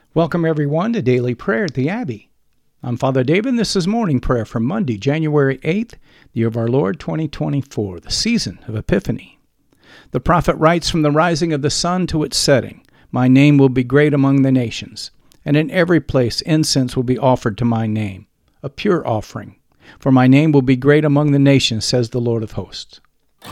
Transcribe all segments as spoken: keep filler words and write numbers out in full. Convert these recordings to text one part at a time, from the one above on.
Welcome, everyone, to Daily Prayer at the Abbey. I'm Father David, and this is Morning Prayer for Monday, January eighth, the year of our Lord, twenty twenty-four, the season of Epiphany. The prophet writes, "From the rising of the sun to its setting, my name will be great among the nations, and in every place incense will be offered to my name, a pure offering. For my name will be great among the nations, says the Lord of hosts."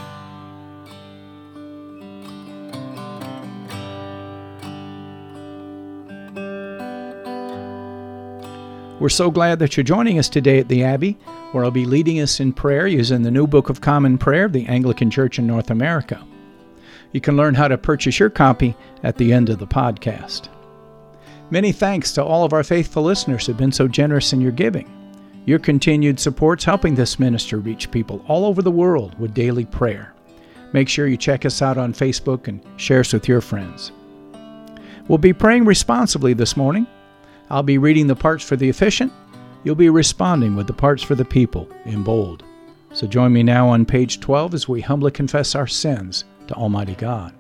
We're so glad that you're joining us today at the Abbey, where I'll be leading us in prayer using the New Book of Common Prayer of the Anglican Church in North America. You can learn how to purchase your copy at the end of the podcast. Many thanks to all of our faithful listeners who have been so generous in your giving. Your continued support's helping this ministry reach people all over the world with daily prayer. Make sure you check us out on Facebook and share us with your friends. We'll be praying responsibly this morning. I'll be reading the parts for the efficient. You'll be responding with the parts for the people in bold. So join me now on page twelve as we humbly confess our sins to Almighty God.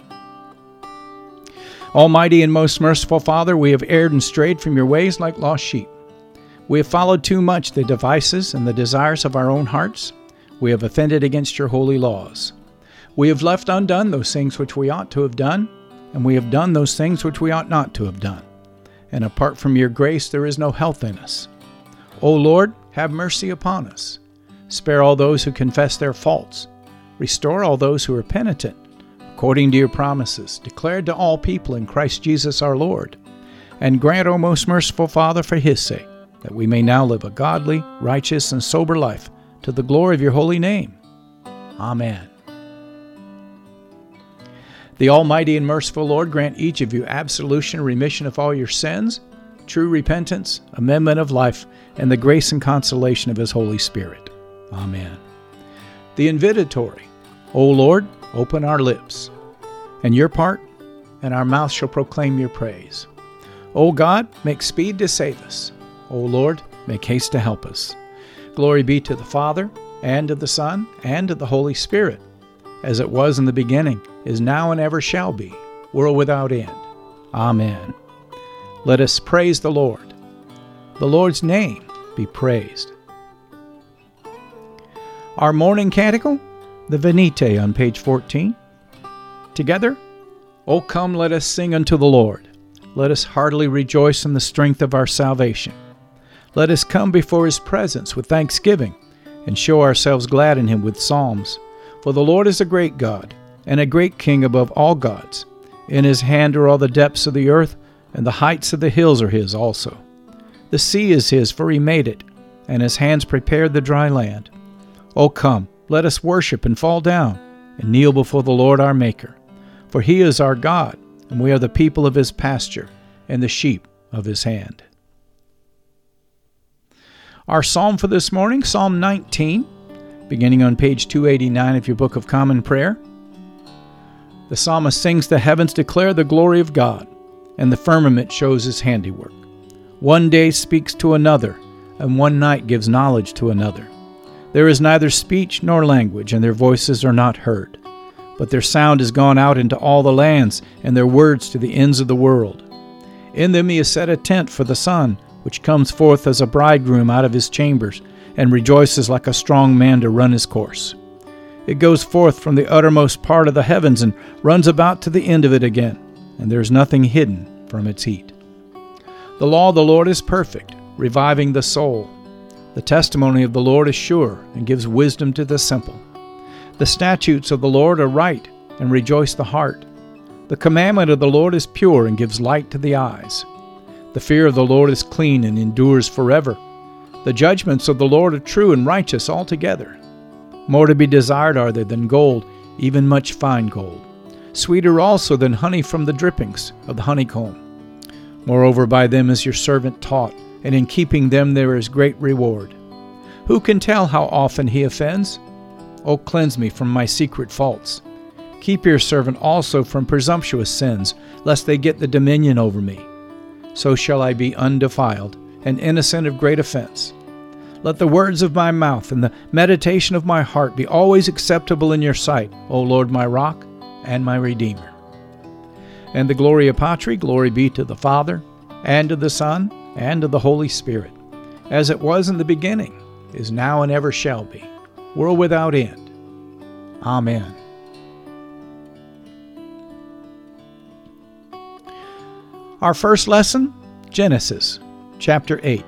Almighty and most merciful Father, we have erred and strayed from your ways like lost sheep. We have followed too much the devices and the desires of our own hearts. We have offended against your holy laws. We have left undone those things which we ought to have done, and we have done those things which we ought not to have done. And apart from your grace, there is no health in us. O Lord, have mercy upon us. Spare all those who confess their faults. Restore all those who are penitent, according to your promises, declared to all people in Christ Jesus our Lord. And grant, O most merciful Father, for his sake, that we may now live a godly, righteous, and sober life to the glory of your holy name. Amen. The Almighty and merciful Lord grant each of you absolution and remission of all your sins, true repentance, amendment of life, and the grace and consolation of his Holy Spirit. Amen. The invitatory. O Lord, open our lips, and your part, and our mouth shall proclaim your praise. O God, make speed to save us. O Lord, make haste to help us. Glory be to the Father, and to the Son, and to the Holy Spirit, as it was in the beginning, is now, and ever shall be, world without end. Amen. Let us praise the Lord. The Lord's name be praised. Our morning canticle, the Venite on page fourteen. Together, O come, let us sing unto the Lord. Let us heartily rejoice in the strength of our salvation. Let us come before his presence with thanksgiving, and show ourselves glad in him with psalms. For the Lord is a great God, and a great King above all gods. In his hand are all the depths of the earth, and the heights of the hills are his also. The sea is his, for he made it, and his hands prepared the dry land. O come, let us worship and fall down, and kneel before the Lord our Maker. For he is our God, and we are the people of his pasture, and the sheep of his hand. Our psalm for this morning, Psalm nineteen, beginning on page two eighty-nine of your Book of Common Prayer. The psalmist sings, "The heavens declare the glory of God, and the firmament shows his handiwork. One day speaks to another, and one night gives knowledge to another. There is neither speech nor language, and their voices are not heard. But their sound is gone out into all the lands, and their words to the ends of the world. In them he has set a tent for the sun, which comes forth as a bridegroom out of his chambers, and rejoices like a strong man to run his course. It goes forth from the uttermost part of the heavens and runs about to the end of it again, and there is nothing hidden from its heat. The law of the Lord is perfect, reviving the soul. The testimony of the Lord is sure, and gives wisdom to the simple. The statutes of the Lord are right, and rejoice the heart. The commandment of the Lord is pure, and gives light to the eyes. The fear of the Lord is clean, and endures forever. The judgments of the Lord are true and righteous altogether. More to be desired are they than gold, even much fine gold. Sweeter also than honey from the drippings of the honeycomb. Moreover, by them is your servant taught, and in keeping them there is great reward. Who can tell how often he offends? O cleanse me from my secret faults. Keep your servant also from presumptuous sins, lest they get the dominion over me. So shall I be undefiled, and innocent of great offense. Let the words of my mouth and the meditation of my heart be always acceptable in your sight, O Lord, my rock and my Redeemer. And the Gloria Patri, glory be to the Father, and of the Son, and of the Holy Spirit, as it was in the beginning, is now, and ever shall be, world without end. Amen. Our first lesson, Genesis, chapter eight.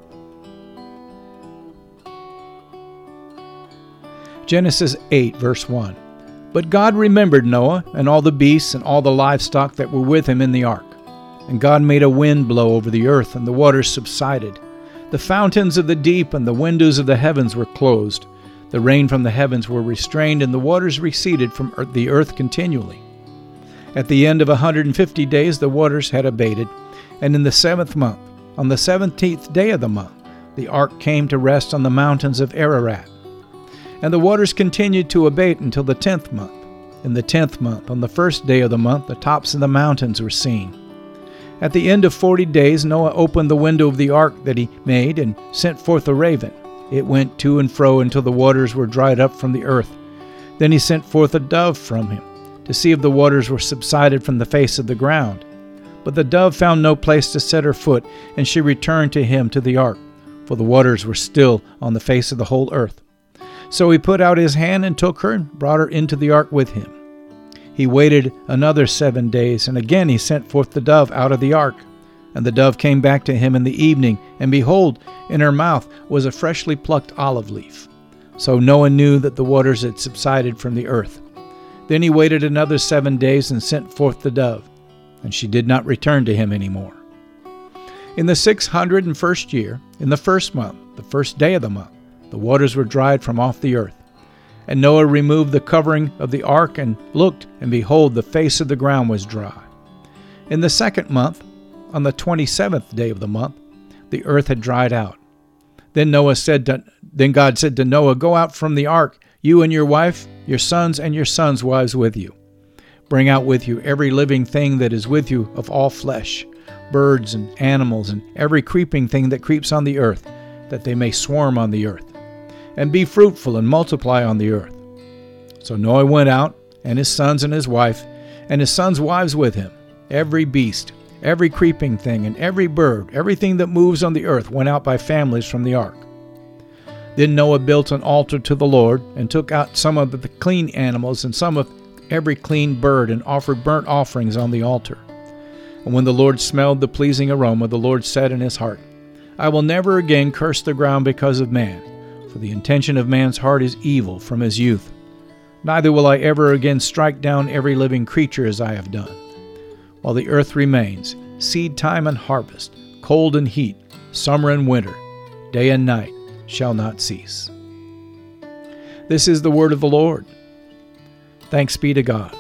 Genesis eight, verse one. But God remembered Noah and all the beasts and all the livestock that were with him in the ark. And God made a wind blow over the earth, and the waters subsided. The fountains of the deep and the windows of the heavens were closed. The rain from the heavens were restrained, and the waters receded from the earth continually. At the end of a hundred and fifty days the waters had abated, and in the seventh month, on the seventeenth day of the month, the ark came to rest on the mountains of Ararat. And the waters continued to abate until the tenth month. In the tenth month, on the first day of the month, the tops of the mountains were seen. At the end of forty days, Noah opened the window of the ark that he made and sent forth a raven. It went to and fro until the waters were dried up from the earth. Then he sent forth a dove from him, to see if the waters were subsided from the face of the ground. But the dove found no place to set her foot, and she returned to him to the ark, for the waters were still on the face of the whole earth. So he put out his hand and took her and brought her into the ark with him. He waited another seven days, and again he sent forth the dove out of the ark. And the dove came back to him in the evening, and behold, in her mouth was a freshly plucked olive leaf. So Noah knew that the waters had subsided from the earth. Then he waited another seven days and sent forth the dove, and she did not return to him any more. In the six hundred and first year, in the first month, the first day of the month, the waters were dried from off the earth. And Noah removed the covering of the ark and looked, and behold, the face of the ground was dry. In the second month, on the twenty-seventh day of the month, the earth had dried out. Then Noah said to, then God said to Noah, "Go out from the ark, you and your wife, your sons and your sons' wives with you. Bring out with you every living thing that is with you of all flesh, birds and animals, and every creeping thing that creeps on the earth, that they may swarm on the earth. And be fruitful and multiply on the earth." So Noah went out, and his sons and his wife, and his sons' wives with him. Every beast, every creeping thing, and every bird, everything that moves on the earth went out by families from the ark. Then Noah built an altar to the Lord, and took out some of the clean animals and some of every clean bird, and offered burnt offerings on the altar. And when the Lord smelled the pleasing aroma, the Lord said in his heart, "I will never again curse the ground because of man, for the intention of man's heart is evil from his youth. Neither will I ever again strike down every living creature as I have done. While the earth remains, seed time and harvest, cold and heat, summer and winter, day and night shall not cease." This is the word of the Lord. Thanks be to God.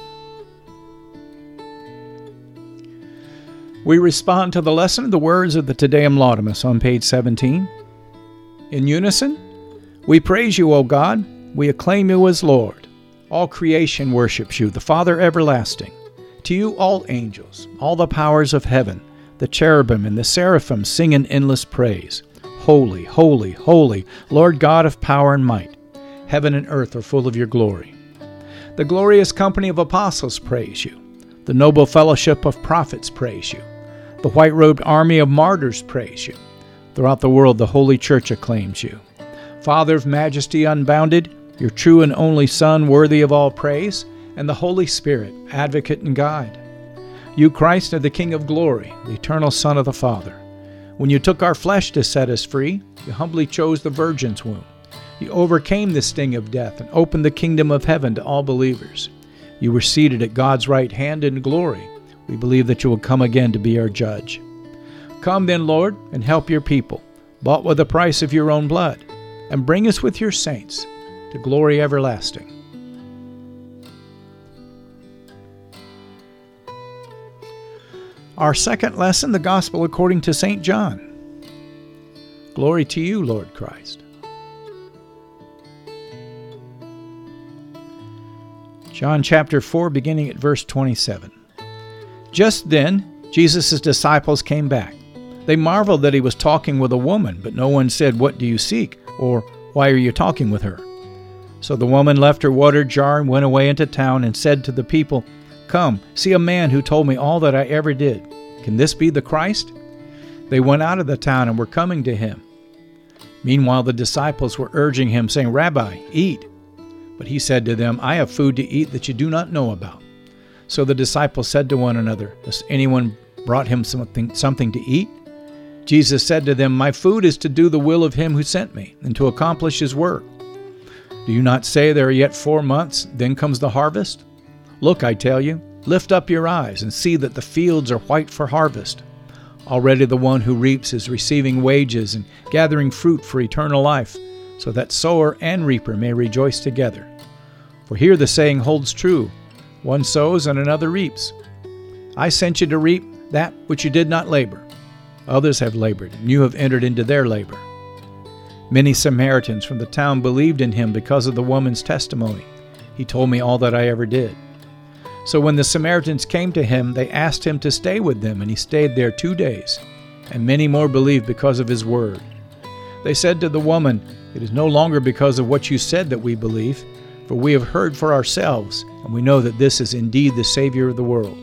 We respond to the lesson of the words of the Te Deum Laudamus on page seventeen. In unison, we praise you, O God. We acclaim you as Lord. All creation worships you, the Father everlasting. To you all angels, all the powers of heaven, the cherubim and the seraphim sing in endless praise. Holy, holy, holy, Lord God of power and might. Heaven and earth are full of your glory. The glorious company of apostles praise you. The noble fellowship of prophets praise you. The white-robed army of martyrs praise you. Throughout the world, the Holy Church acclaims you. Father of majesty unbounded, your true and only Son, worthy of all praise, and the Holy Spirit, advocate and guide. You, Christ, are the King of glory, the eternal Son of the Father. When you took our flesh to set us free, you humbly chose the Virgin's womb. You overcame the sting of death and opened the kingdom of heaven to all believers. You were seated at God's right hand in glory. We believe that you will come again to be our judge. Come then, Lord, and help your people, bought with the price of your own blood, and bring us with your saints to glory everlasting. Our second lesson, the Gospel according to Saint John. Glory to you, Lord Christ. John chapter four, beginning at verse twenty-seven. Just then, Jesus' disciples came back. They marveled that he was talking with a woman, but no one said, "What do you seek?" or "Why are you talking with her?" So the woman left her water jar and went away into town and said to the people, "Come, see a man who told me all that I ever did. Can this be the Christ?" They went out of the town and were coming to him. Meanwhile the disciples were urging him, saying, "Rabbi, eat." But he said to them, "I have food to eat that you do not know about." So the disciples said to one another, "Has anyone brought him something, something to eat?" Jesus said to them, "My food is to do the will of him who sent me, and to accomplish his work. Do you not say there are yet four months, then comes the harvest? Look, I tell you, lift up your eyes and see that the fields are white for harvest. Already the one who reaps is receiving wages and gathering fruit for eternal life, so that sower and reaper may rejoice together. For here the saying holds true, one sows and another reaps. I sent you to reap that which you did not labor. Others have labored, and you have entered into their labor." Many Samaritans from the town believed in him because of the woman's testimony. "He told me all that I ever did." So when the Samaritans came to him, they asked him to stay with them, and he stayed there two days. And many more believed because of his word. They said to the woman, "It is no longer because of what you said that we believe, for we have heard for ourselves, and we know that this is indeed the Savior of the world."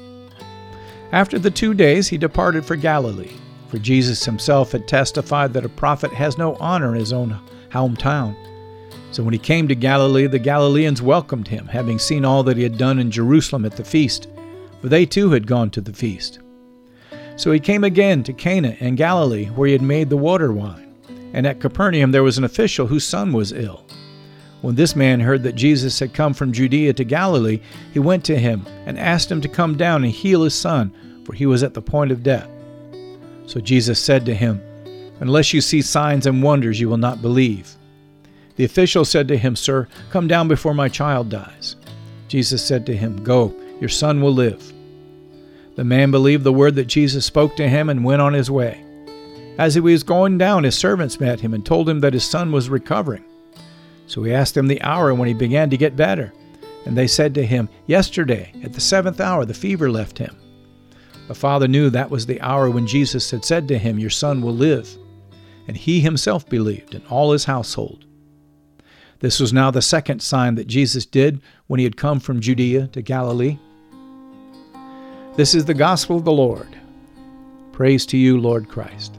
After the two days he departed for Galilee, for Jesus himself had testified that a prophet has no honor in his own hometown. So when he came to Galilee, the Galileans welcomed him, having seen all that he had done in Jerusalem at the feast, for they too had gone to the feast. So he came again to Cana in Galilee, where he had made the water wine. And at Capernaum there was an official whose son was ill. When this man heard that Jesus had come from Judea to Galilee, he went to him and asked him to come down and heal his son, for he was at the point of death. So Jesus said to him, "Unless you see signs and wonders, you will not believe." The official said to him, "Sir, come down before my child dies." Jesus said to him, "Go, your son will live." The man believed the word that Jesus spoke to him and went on his way. As he was going down, his servants met him and told him that his son was recovering. So he asked them the hour when he began to get better. And they said to him, "Yesterday, at the seventh hour, the fever left him." The father knew that was the hour when Jesus had said to him, "Your son will live." And he himself believed, and all his household. This was now the second sign that Jesus did when he had come from Judea to Galilee. This is the gospel of the Lord. Praise to you, Lord Christ.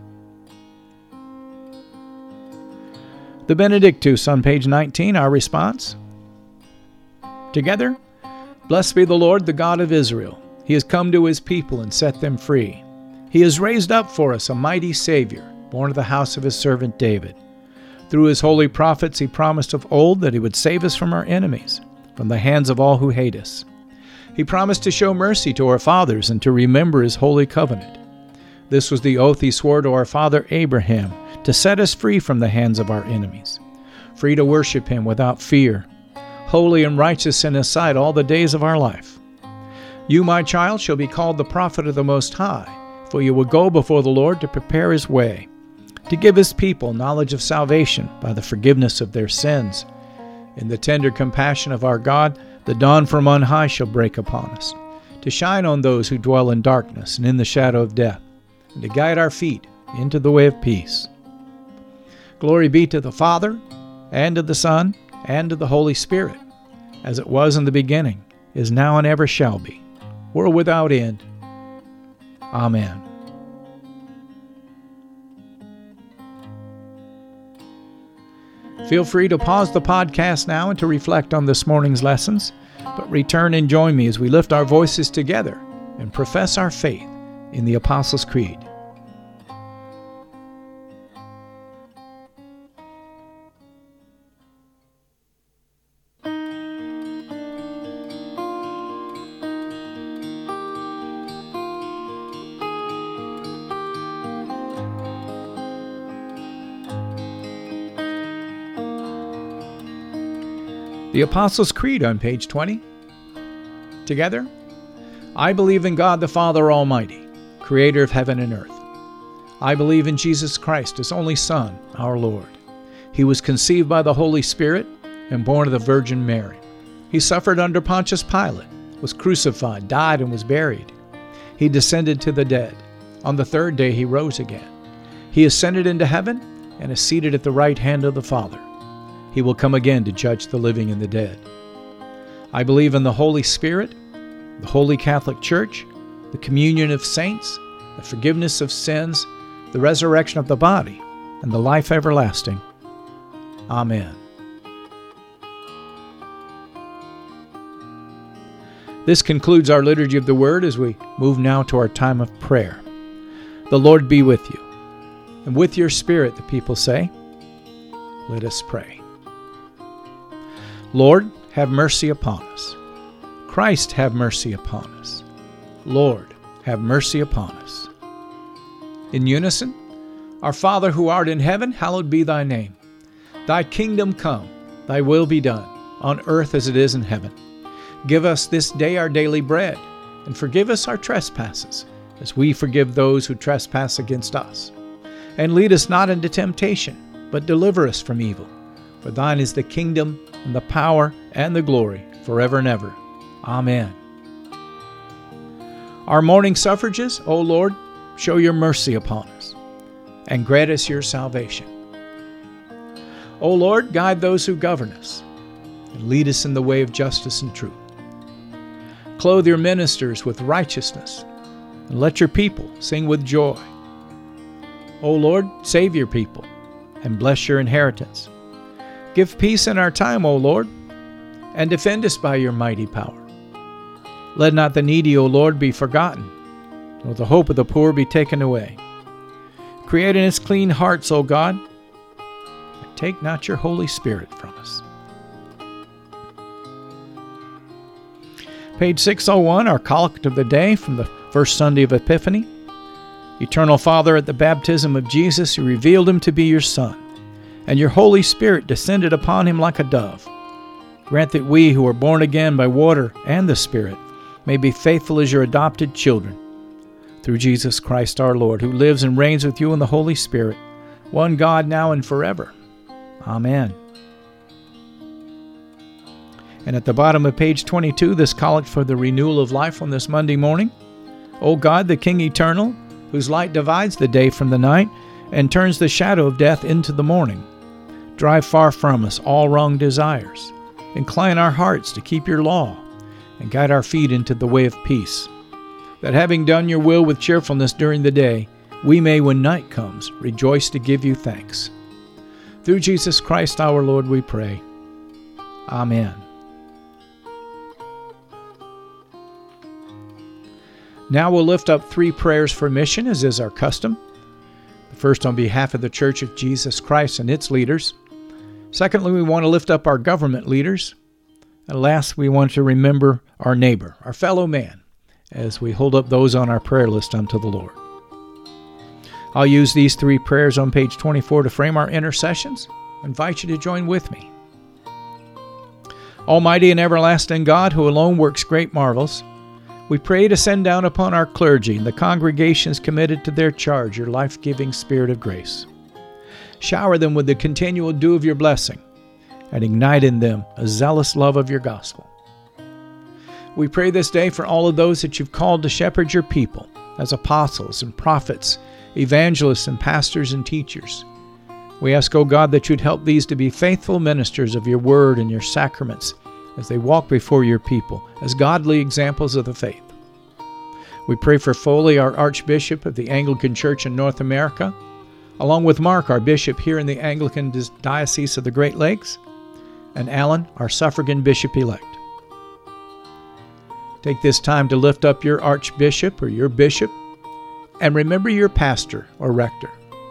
The Benedictus on page nineteen, our response. Together, blessed be the Lord, the God of Israel. He has come to his people and set them free. He has raised up for us a mighty Savior, born of the house of his servant David. Through his holy prophets he promised of old that he would save us from our enemies, from the hands of all who hate us. He promised to show mercy to our fathers and to remember his holy covenant. This was the oath he swore to our father Abraham, to set us free from the hands of our enemies, free to worship him without fear, holy and righteous in his sight all the days of our life. You, my child, shall be called the prophet of the Most High, for you will go before the Lord to prepare his way, to give his people knowledge of salvation by the forgiveness of their sins. In the tender compassion of our God, the dawn from on high shall break upon us, to shine on those who dwell in darkness and in the shadow of death, and to guide our feet into the way of peace. Glory be to the Father, and to the Son, and to the Holy Spirit, as it was in the beginning, is now, and ever shall be, world without end. Amen. Feel free to pause the podcast now and to reflect on this morning's lessons, but return and join me as we lift our voices together and profess our faith in the Apostles' Creed. The Apostles' Creed on page twenty. Together, I believe in God the Father Almighty, creator of heaven and earth. I believe in Jesus Christ, his only Son, our Lord. He was conceived by the Holy Spirit and born of the Virgin Mary. He suffered under Pontius Pilate, was crucified, died, and was buried. He descended to the dead. On the third day he rose again. He ascended into heaven and is seated at the right hand of the Father. He will come again to judge the living and the dead. I believe in the Holy Spirit, the Holy Catholic Church, the communion of saints, the forgiveness of sins, the resurrection of the body, and the life everlasting. Amen. This concludes our Liturgy of the Word as we move now to our time of prayer. The Lord be with you, and with your spirit, the people say. Let us pray. Lord, have mercy upon us. Christ, have mercy upon us. Lord, have mercy upon us. In unison, Our Father who art in heaven, hallowed be thy name. Thy kingdom come, thy will be done, on earth as it is in heaven. Give us this day our daily bread, and forgive us our trespasses, as we forgive those who trespass against us. And lead us not into temptation, but deliver us from evil. For thine is the kingdom, and the power, and the glory, forever and ever. Amen. Our morning suffrages, O Lord, show your mercy upon us, and grant us your salvation. O Lord, guide those who govern us, and lead us in the way of justice and truth. Clothe your ministers with righteousness, and let your people sing with joy. O Lord, save your people, and bless your inheritance. Give peace in our time, O Lord, and defend us by your mighty power. Let not the needy, O Lord, be forgotten, nor the hope of the poor be taken away. Create in us clean hearts, O God, and take not your Holy Spirit from us. Page six oh one, our Collect of the Day from the first Sunday of Epiphany. Eternal Father, at the baptism of Jesus, you revealed him to be your Son, and your Holy Spirit descended upon him like a dove. Grant that we who are born again by water and the Spirit may be faithful as your adopted children. Through Jesus Christ our Lord, who lives and reigns with you in the Holy Spirit, one God, now and forever. Amen. And at the bottom of page twenty-two, this collect for the renewal of life on this Monday morning. O God, the King eternal, whose light divides the day from the night and turns the shadow of death into the morning, drive far from us all wrong desires. Incline our hearts to keep your law, and guide our feet into the way of peace, that having done your will with cheerfulness during the day, we may, when night comes, rejoice to give you thanks. Through Jesus Christ our Lord we pray. Amen. Now we'll lift up three prayers for mission, as is our custom. The first on behalf of the Church of Jesus Christ and its leaders. Secondly, we want to lift up our government leaders. And last, we want to remember our neighbor, our fellow man, as we hold up those on our prayer list unto the Lord. I'll use these three prayers on page twenty-four to frame our intercessions. I invite you to join with me. Almighty and everlasting God, who alone works great marvels, we pray to send down upon our clergy and the congregations committed to their charge your life-giving Spirit of grace. Shower them with the continual dew of your blessing, and ignite in them a zealous love of your gospel. We pray this day for all of those that you've called to shepherd your people as apostles and prophets, evangelists and pastors and teachers. We ask, O God, that you'd help these to be faithful ministers of your word and your sacraments as they walk before your people as godly examples of the faith. We pray for Foley, our Archbishop of the Anglican Church in North America, along with Mark, our Bishop here in the Anglican Diocese of the Great Lakes, and Alan, our suffragan Bishop-elect. Take this time to lift up your Archbishop or your Bishop, and remember your pastor or rector.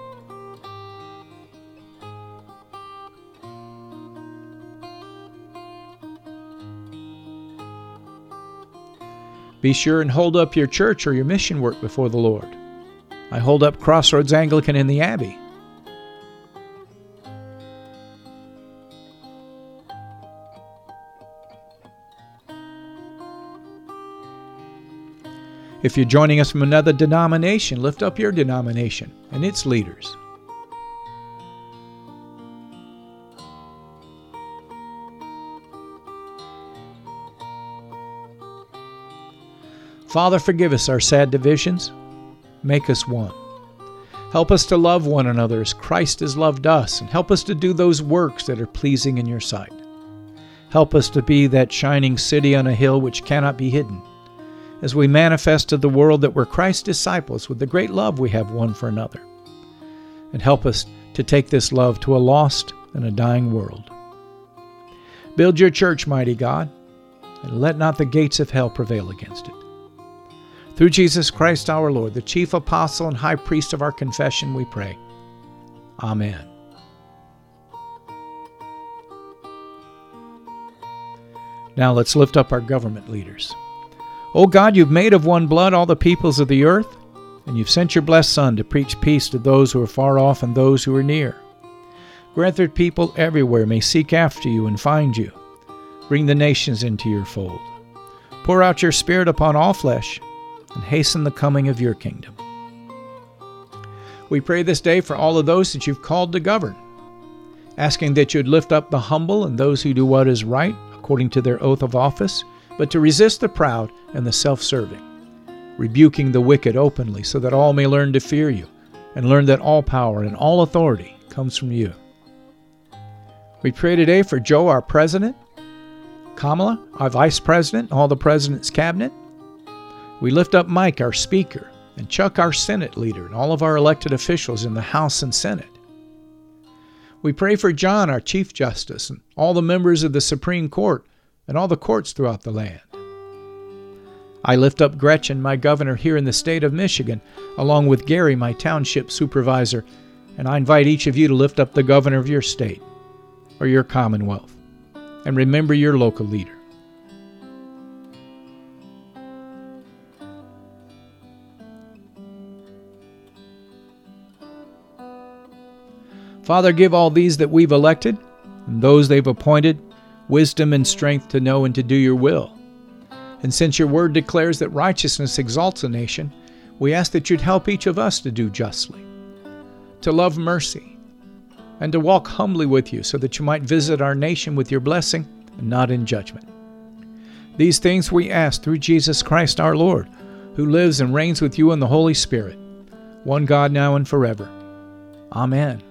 Be sure and hold up your church or your mission work before the Lord. I hold up Crossroads Anglican in the Abbey. If you're joining us from another denomination, lift up your denomination and its leaders. Father, forgive us our sad divisions. Make us one. Help us to love one another as Christ has loved us, and help us to do those works that are pleasing in your sight. Help us to be that shining city on a hill which cannot be hidden, as we manifest to the world that we're Christ's disciples with the great love we have one for another. and help us to take this love to a lost and a dying world. Build your church, mighty God, and let not the gates of hell prevail against it. Through Jesus Christ our Lord, the chief apostle and high priest of our confession, we pray. Amen. Now let's lift up our government leaders. O God, you've made of one blood all the peoples of the earth, and you've sent your blessed Son to preach peace to those who are far off and those who are near. Grant that people everywhere may seek after you and find you. Bring the nations into your fold. Pour out your Spirit upon all flesh, and hasten the coming of your kingdom. We pray this day for all of those that you've called to govern, asking that you'd lift up the humble and those who do what is right according to their oath of office, but to resist the proud and the self-serving, rebuking the wicked openly so that all may learn to fear you and learn that all power and all authority comes from you. We pray today for Joe, our president, Kamala, our vice president, all the president's cabinet. We lift up Mike, our speaker, and Chuck, our Senate leader, and all of our elected officials in the House and Senate. We pray for John, our Chief Justice, and all the members of the Supreme Court and all the courts throughout the land. I lift up Gretchen, my governor here in the state of Michigan, along with Gary, my township supervisor, and I invite each of you to lift up the governor of your state or your commonwealth, and remember your local leader. Father, give all these that we've elected and those they've appointed wisdom and strength to know and to do your will. And since your word declares that righteousness exalts a nation, we ask that you'd help each of us to do justly, to love mercy, and to walk humbly with you so that you might visit our nation with your blessing and not in judgment. These things we ask through Jesus Christ our Lord, who lives and reigns with you in the Holy Spirit, one God now and forever. Amen.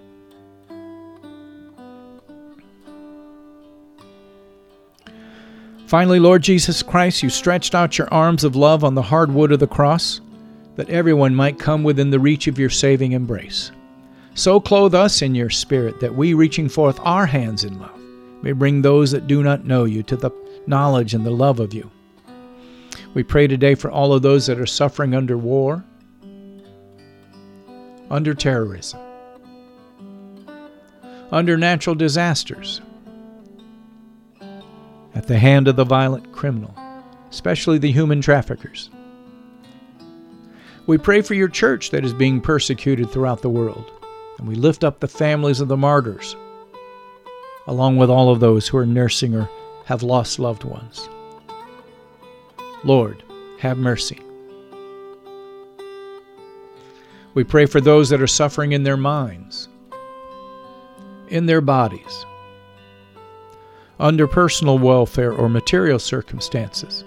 Finally, Lord Jesus Christ, you stretched out your arms of love on the hard wood of the cross, that everyone might come within the reach of your saving embrace. So clothe us in your Spirit, that we, reaching forth our hands in love, may bring those that do not know you to the knowledge and the love of you. We pray today for all of those that are suffering under war, under terrorism, under natural disasters, at the hand of the violent criminal, especially the human traffickers. We pray for your church that is being persecuted throughout the world, and we lift up the families of the martyrs, along with all of those who are nursing or have lost loved ones. Lord, have mercy. We pray for those that are suffering in their minds, in their bodies, under personal welfare or material circumstances.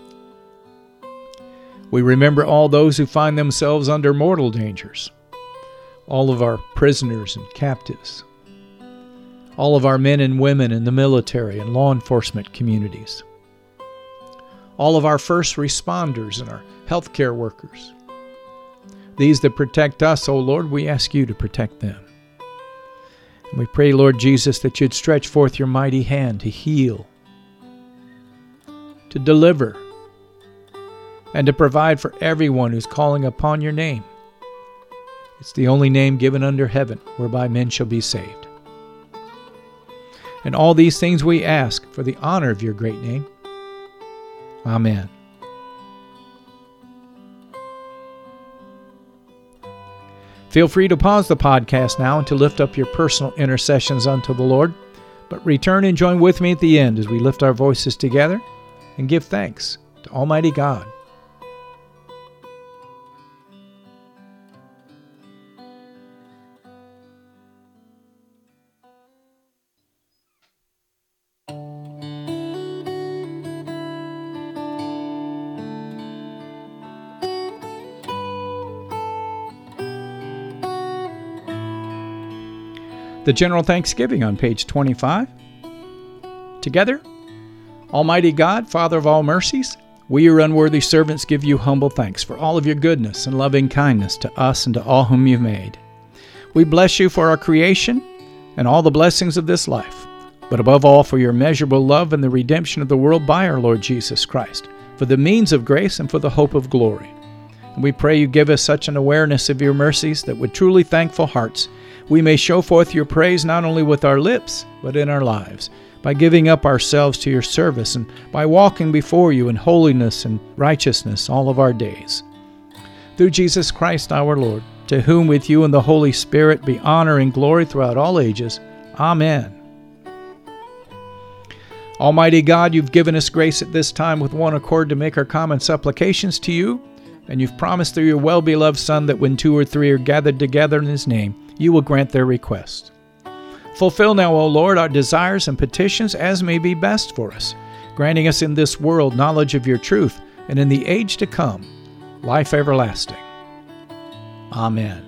We remember all those who find themselves under mortal dangers, all of our prisoners and captives, all of our men and women in the military and law enforcement communities, all of our first responders and our healthcare workers. These that protect us, O Lord, we ask you to protect them. And we pray, Lord Jesus, that you'd stretch forth your mighty hand to heal, to deliver, and to provide for everyone who's calling upon your name. It's the only name given under heaven whereby men shall be saved. And all these things we ask for the honor of your great name. Amen. Feel free to pause the podcast now and to lift up your personal intercessions unto the Lord, but return and join with me at the end as we lift our voices together and give thanks to Almighty God. The General Thanksgiving on page twenty-five. Together, Almighty God, Father of all mercies, we, your unworthy servants, give you humble thanks for all of your goodness and loving kindness to us and to all whom you've made. We bless you for our creation and all the blessings of this life, but above all for your immeasurable love and the redemption of the world by our Lord Jesus Christ, for the means of grace and for the hope of glory. And we pray you give us such an awareness of your mercies that with truly thankful hearts we may show forth your praise not only with our lips, but in our lives, by giving up ourselves to your service and by walking before you in holiness and righteousness all of our days. Through Jesus Christ our Lord, to whom with you and the Holy Spirit be honor and glory throughout all ages. Amen. Almighty God, you've given us grace at this time with one accord to make our common supplications to you, and you've promised through your well-beloved Son that when two or three are gathered together in his name, you will grant their request. Fulfill now, O Lord, our desires and petitions as may be best for us, granting us in this world knowledge of your truth, and in the age to come, life everlasting. Amen.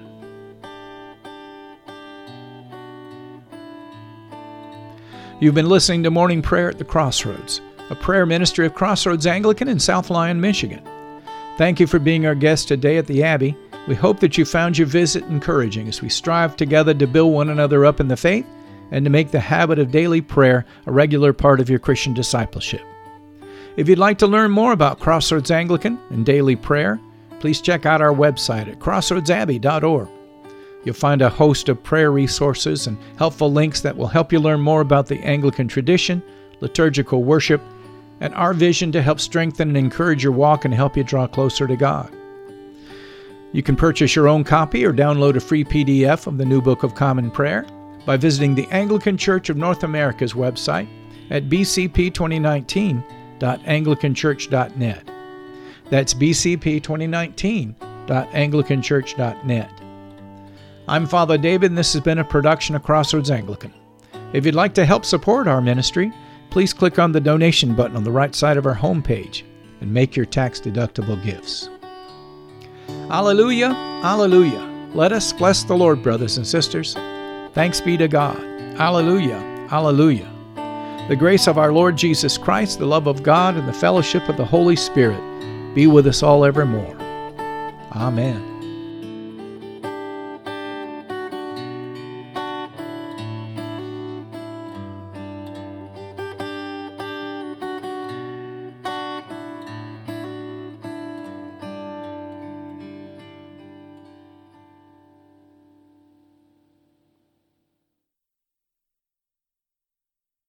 You've been listening to Morning Prayer at the Crossroads, a prayer ministry of Crossroads Anglican in South Lyon, Michigan. Thank you for being our guest today at the Abbey. We hope that you found your visit encouraging as we strive together to build one another up in the faith and to make the habit of daily prayer a regular part of your Christian discipleship. If you'd like to learn more about Crossroads Anglican and daily prayer, please check out our website at crossroads abbey dot org. You'll find a host of prayer resources and helpful links that will help you learn more about the Anglican tradition, liturgical worship, and our vision to help strengthen and encourage your walk and help you draw closer to God. You can purchase your own copy or download a free P D F of the New Book of Common Prayer by visiting the Anglican Church of North America's website at b c p twenty nineteen dot anglican church dot net. That's b c p twenty nineteen dot anglican church dot net. I'm Father David, and this has been a production of Crossroads Anglican. If you'd like to help support our ministry, please click on the donation button on the right side of our homepage and make your tax-deductible gifts. Alleluia, alleluia. Let us bless the Lord, brothers and sisters. Thanks be to God. Alleluia, alleluia. The grace of our Lord Jesus Christ, the love of God, and the fellowship of the Holy Spirit be with us all evermore. Amen.